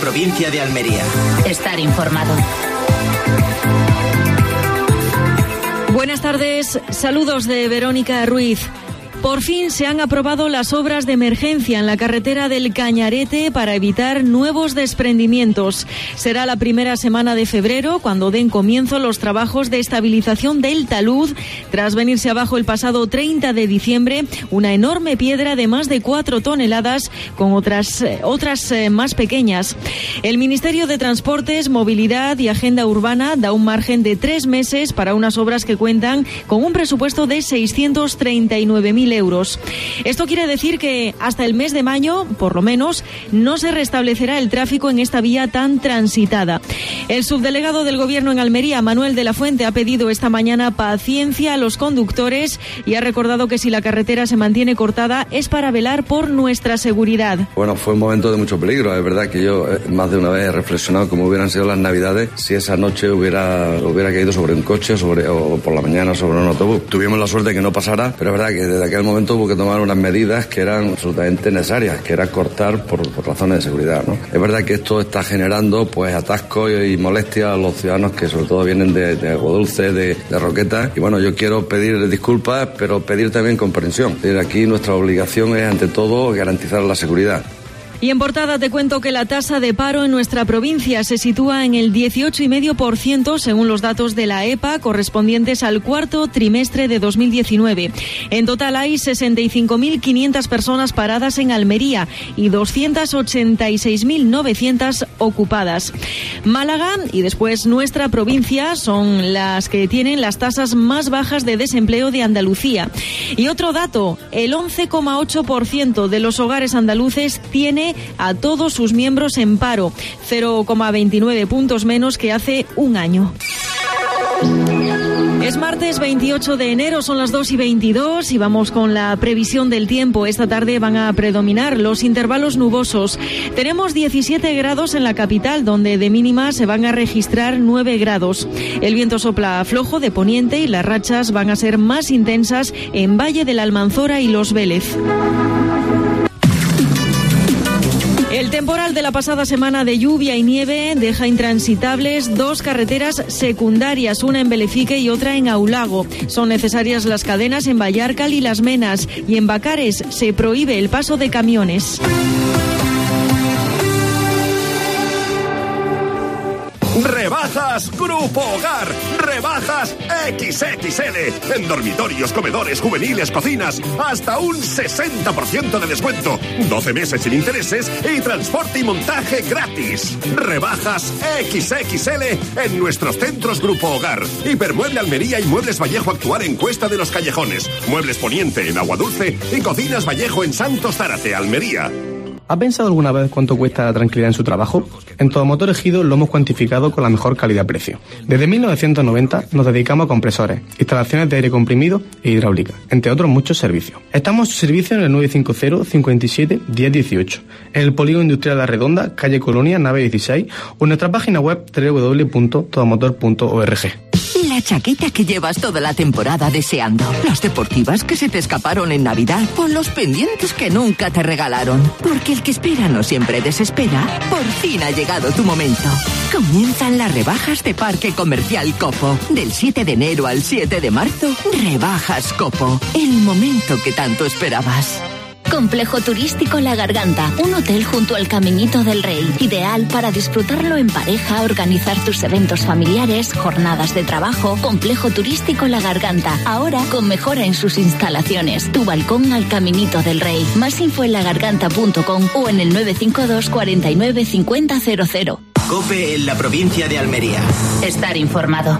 provincia de Almería. Estar informado. Buenas tardes, saludos de Verónica Ruiz. Por fin se han aprobado las obras de emergencia en la carretera del Cañarete para evitar nuevos desprendimientos. Será la primera semana de febrero cuando den comienzo los trabajos de estabilización del talud, tras venirse abajo el pasado 30 de diciembre una enorme piedra de más de 4 toneladas con otras más pequeñas. El Ministerio de Transportes, Movilidad y Agenda Urbana da un margen de 3 meses para unas obras que cuentan con un presupuesto de 639.000 euros. Esto quiere decir que hasta el mes de mayo, por lo menos, no se restablecerá el tráfico en esta vía tan transitada. El subdelegado del Gobierno en Almería, Manuel de la Fuente, ha pedido esta mañana paciencia a los conductores y ha recordado que si la carretera se mantiene cortada es para velar por nuestra seguridad. Bueno, fue un momento de mucho peligro. Es verdad que yo más de una vez he reflexionado cómo hubieran sido las Navidades si esa noche hubiera caído sobre un coche o por la mañana sobre un autobús. Tuvimos la suerte de que no pasara, pero es verdad que desde aquel momento hubo que tomar unas medidas que eran absolutamente necesarias, que era cortar por razones de seguridad, ¿no? Es verdad que esto está generando pues atascos y molestias a los ciudadanos que sobre todo vienen de Aguadulce, de Roquetas, y bueno, yo quiero pedir disculpas, pero pedir también comprensión. Aquí nuestra obligación es ante todo garantizar la seguridad. Y en portada te cuento que la tasa de paro en nuestra provincia se sitúa en el 18,5% según los datos de la EPA correspondientes al cuarto trimestre de 2019. En total hay 65.500 personas paradas en Almería y 286.900 ocupadas. Málaga y después nuestra provincia son las que tienen las tasas más bajas de desempleo de Andalucía. Y otro dato, el 11,8% de los hogares andaluces tiene a todos sus miembros en paro, 0,29 puntos menos que hace un año. Es martes 28 de enero, son las 2:22 y vamos con la previsión del tiempo. Esta tarde van a predominar los intervalos nubosos. Tenemos 17 grados en la capital, donde de mínima se van a registrar 9 grados. El viento sopla flojo de poniente y las rachas van a ser más intensas en Valle de la Almanzora y Los Vélez. El temporal de la pasada semana de lluvia y nieve deja intransitables 2 carreteras secundarias, una en Belefique y otra en Aulago. Son necesarias las cadenas en Vallarcal y Las Menas, y en Bacares se prohíbe el paso de camiones. Rebajas Grupo Hogar, rebajas XXL, en dormitorios, comedores, juveniles, cocinas, hasta un 60% de descuento, 12 meses sin intereses y transporte y montaje gratis. Rebajas XXL en nuestros centros Grupo Hogar, Hipermueble Almería y Muebles Vallejo Actuar en Cuesta de los Callejones, Muebles Poniente en Aguadulce y Cocinas Vallejo en Santos Zárate, Almería. ¿Ha pensado alguna vez cuánto cuesta la tranquilidad en su trabajo? En Todomotor Ejido lo hemos cuantificado con la mejor calidad-precio. Desde 1990 nos dedicamos a compresores, instalaciones de aire comprimido e hidráulica, entre otros muchos servicios. Estamos a su servicio en el 950 57 1018, en el Polígono Industrial La Redonda, calle Colonia, nave 16, o en nuestra página web www.todomotor.org. La chaqueta que llevas toda la temporada deseando, las deportivas que se te escaparon en Navidad, o los pendientes que nunca te regalaron. Porque el que espera no siempre desespera. Por fin ha llegado tu momento. Comienzan las rebajas de Parque Comercial Copo. Del 7 de enero al 7 de marzo, rebajas Copo. El momento que tanto esperabas. Complejo Turístico La Garganta, un hotel junto al Caminito del Rey, ideal para disfrutarlo en pareja, organizar tus eventos familiares, jornadas de trabajo. Complejo Turístico La Garganta, ahora con mejora en sus instalaciones. Tu balcón al Caminito del Rey. Más info en lagarganta.com o en el 952 49 50 00. COPE en la provincia de Almería. Estar informado.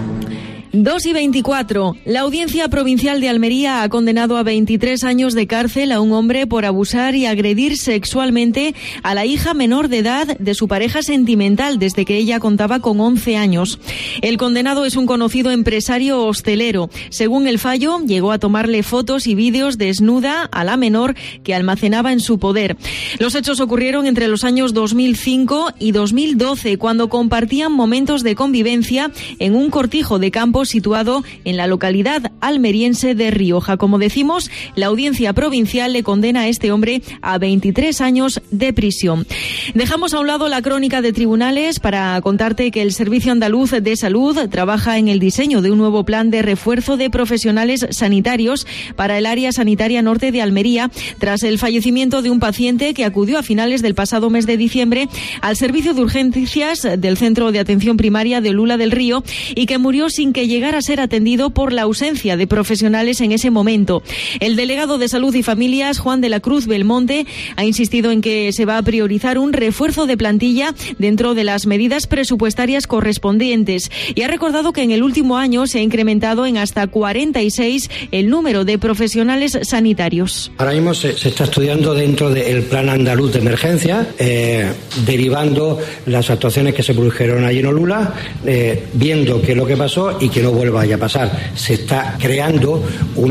2:24. La Audiencia Provincial de Almería ha condenado a 23 años de cárcel a un hombre por abusar y agredir sexualmente a la hija menor de edad de su pareja sentimental desde que ella contaba con 11 años. El condenado es un conocido empresario hostelero. Según el fallo, llegó a tomarle fotos y vídeos desnuda a la menor que almacenaba en su poder. Los hechos ocurrieron entre los años 2005 y 2012, cuando compartían momentos de convivencia en un cortijo de campos situado en la localidad almeriense de Rioja. Como decimos, la audiencia provincial le condena a este hombre a 23 años de prisión. Dejamos a un lado la crónica de tribunales para contarte que el Servicio Andaluz de Salud trabaja en el diseño de un nuevo plan de refuerzo de profesionales sanitarios para el área sanitaria norte de Almería, tras el fallecimiento de un paciente que acudió a finales del pasado mes de diciembre al servicio de urgencias del Centro de Atención Primaria de Lula del Río y que murió sin que llegara a ser atendido por la ausencia de profesionales en ese momento. El delegado de Salud y Familias, Juan de la Cruz Belmonte, ha insistido en que se va a priorizar un refuerzo de plantilla dentro de las medidas presupuestarias correspondientes y ha recordado que en el último año se ha incrementado en hasta 46 el número de profesionales sanitarios. Ahora mismo se está estudiando dentro del Plan Andaluz de Emergencia, derivando las actuaciones que se produjeron allí en Olula, viendo qué es lo que pasó y que no vuelva a pasar. Se está creando un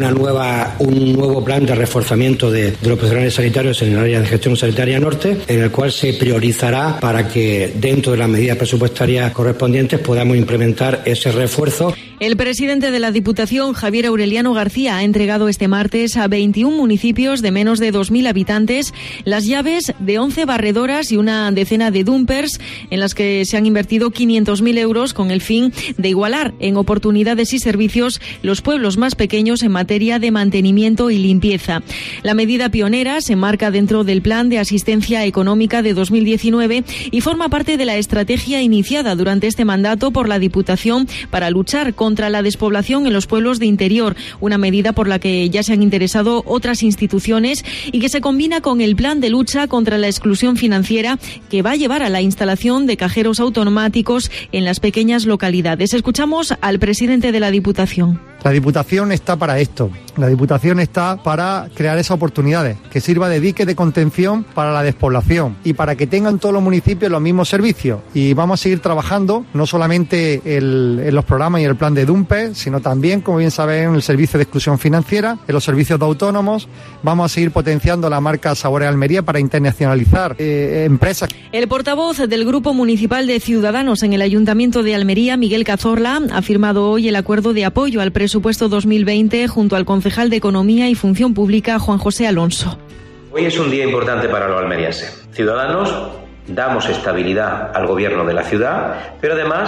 nuevo plan de reforzamiento de los profesionales sanitarios en el área de gestión sanitaria norte, en el cual se priorizará para que dentro de las medidas presupuestarias correspondientes podamos implementar ese refuerzo. El presidente de la Diputación, Javier Aureliano García, ha entregado este martes a 21 municipios de menos de 2.000 habitantes las llaves de 11 barredoras y una decena de dumpers en las que se han invertido 500.000 euros con el fin de igualar en oportunidades y servicios los pueblos más pequeños en materia de mantenimiento y limpieza. La medida pionera se enmarca dentro del Plan de Asistencia Económica de 2019 y forma parte de la estrategia iniciada durante este mandato por la Diputación para luchar contra la despoblación en los pueblos de interior, una medida por la que ya se han interesado otras instituciones y que se combina con el plan de lucha contra la exclusión financiera que va a llevar a la instalación de cajeros automáticos en las pequeñas localidades. Escuchamos al presidente de la Diputación. La Diputación está para esto. La Diputación está para crear esas oportunidades, que sirva de dique de contención para la despoblación y para que tengan todos los municipios los mismos servicios. Y vamos a seguir trabajando, no solamente en los programas y el plan de DUMPE, sino también, como bien saben, en el servicio de exclusión financiera, en los servicios de autónomos. Vamos a seguir potenciando la marca Sabores Almería para internacionalizar empresas. El portavoz del Grupo Municipal de Ciudadanos en el Ayuntamiento de Almería, Miguel Cazorla, ha firmado hoy el acuerdo de apoyo al presupuesto 2020 junto al concejal de Economía y Función Pública, Juan José Alonso. Hoy es un día importante para los almerienses. Ciudadanos, damos estabilidad al gobierno de la ciudad, pero además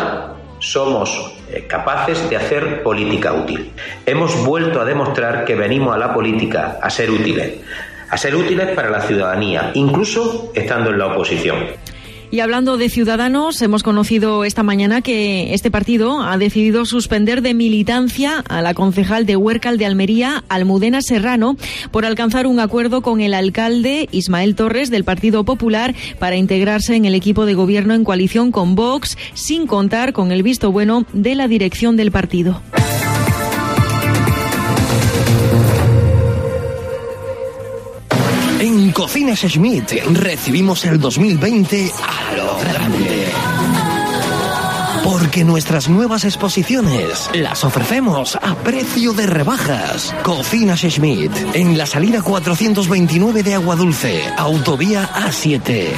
somos capaces de hacer política útil. Hemos vuelto a demostrar que venimos a la política a ser útiles para la ciudadanía, incluso estando en la oposición. Y hablando de Ciudadanos, hemos conocido esta mañana que este partido ha decidido suspender de militancia a la concejal de Huércal de Almería, Almudena Serrano, por alcanzar un acuerdo con el alcalde Ismael Torres del Partido Popular para integrarse en el equipo de gobierno en coalición con Vox, sin contar con el visto bueno de la dirección del partido. En Cocinas Schmidt recibimos el 2020 a lo grande. Porque nuestras nuevas exposiciones las ofrecemos a precio de rebajas. Cocinas Schmidt, en la salida 429 de Aguadulce, autovía A7.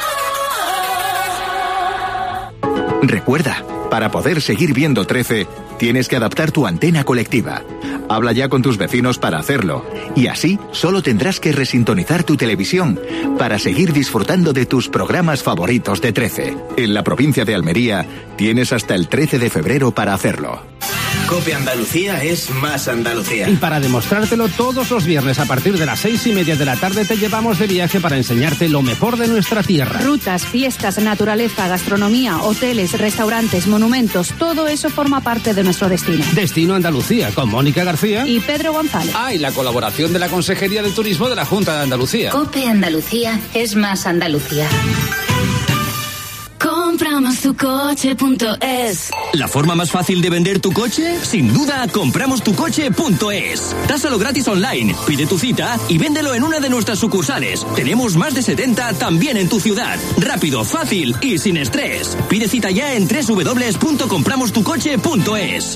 Recuerda, para poder seguir viendo 13, tienes que adaptar tu antena colectiva. Habla ya con tus vecinos para hacerlo. Y así solo tendrás que resintonizar tu televisión para seguir disfrutando de tus programas favoritos de 13. En la provincia de Almería tienes hasta el 13 de febrero para hacerlo. COPE Andalucía es más Andalucía. Y para demostrártelo, todos los viernes a partir de las 6:30 de la tarde te llevamos de viaje para enseñarte lo mejor de nuestra tierra. Rutas, fiestas, naturaleza, gastronomía, hoteles, restaurantes, monumentos, todo eso forma parte de nuestro destino. Destino Andalucía, con Mónica García y Pedro González. Y la colaboración de la Consejería de Turismo de la Junta de Andalucía. COPE Andalucía es más Andalucía. Compramostucoche.es. ¿La forma más fácil de vender tu coche? Sin duda, compramostucoche.es. Tásalo gratis online, pide tu cita y véndelo en una de nuestras sucursales. Tenemos más de 70 también en tu ciudad. Rápido, fácil y sin estrés. Pide cita ya en www.compramostucoche.es.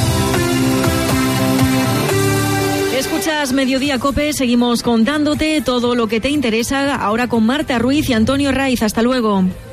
Escuchas Mediodía COPE, seguimos contándote todo lo que te interesa, ahora con Marta Ruiz y Antonio Raiz. Hasta luego.